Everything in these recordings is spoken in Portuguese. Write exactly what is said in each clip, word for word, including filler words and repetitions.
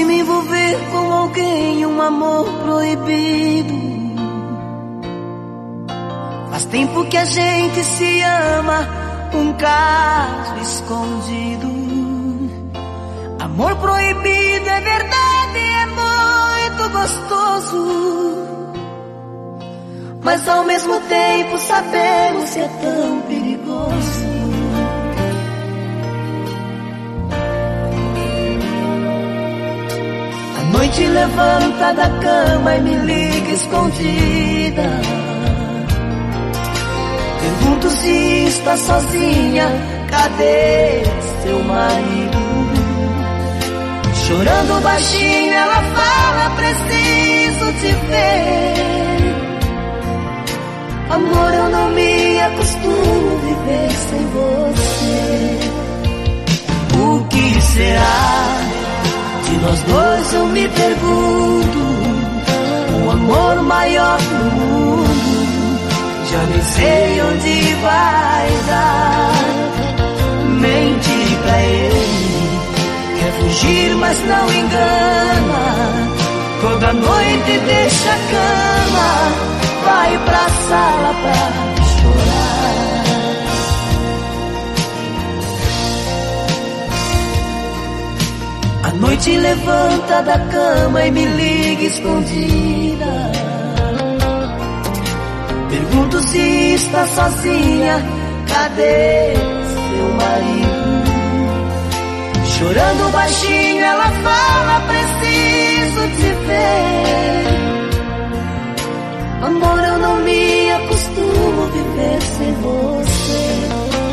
fui me envolver com alguém, um amor proibido. Faz tempo que a gente se ama, um caso escondido. Amor proibido é verdade, é muito gostoso, mas ao mesmo tempo sabemos que é tão perigoso. A noite levanta da cama e me liga escondida. Pergunto se está sozinha, cadê seu marido? Chorando baixinho ela fala, preciso te ver. Amor, eu não me acostumo viver sem você. O que será de nós dois, eu me pergunto. O amor maior do mundo, já nem sei onde vai dar. Mente pra ele, quer fugir mas não engana. Toda noite deixa a cama, vai pra sala pra chorar. A noite levanta da cama e me liga escondida. Pergunto se está sozinha, cadê seu marido? Chorando baixinho ela fala, preciso te ver. Amor, eu não me acostumo viver sem você.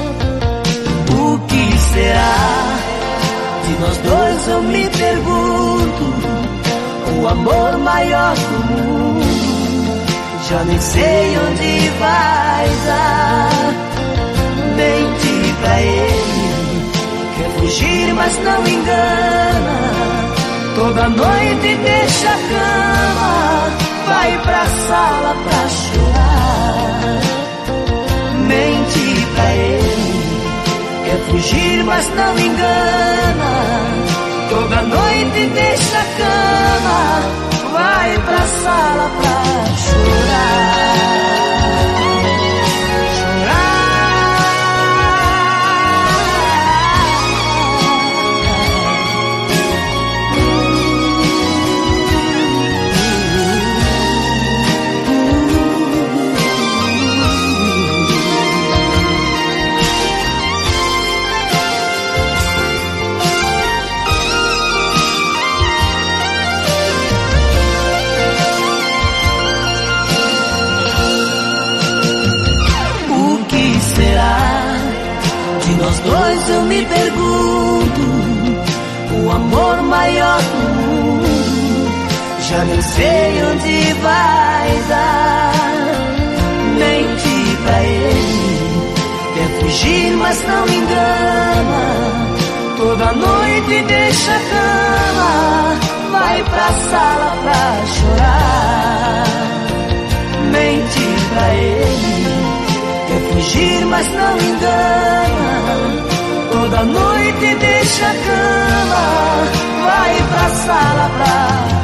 O que será de nós dois, eu me pergunto. O amor maior do mundo, já nem sei onde vai dar. Mente pra ele, quer fugir mas não engana. Toda noite deixa a cama, vai pra sala pra chorar. Mente pra ele, quer fugir mas não engana. Toda noite deixa a cama, vai pra sala pra chorar. Nós dois, eu me pergunto. O amor maior do mundo, já nem sei onde vai dar. Mente pra ele, quer fugir mas não engana. Toda noite deixa a cama, vai pra sala pra chorar. Mente pra ele, quer fugir mas não engana. Toda noite deixa a cama, vai pra sala pra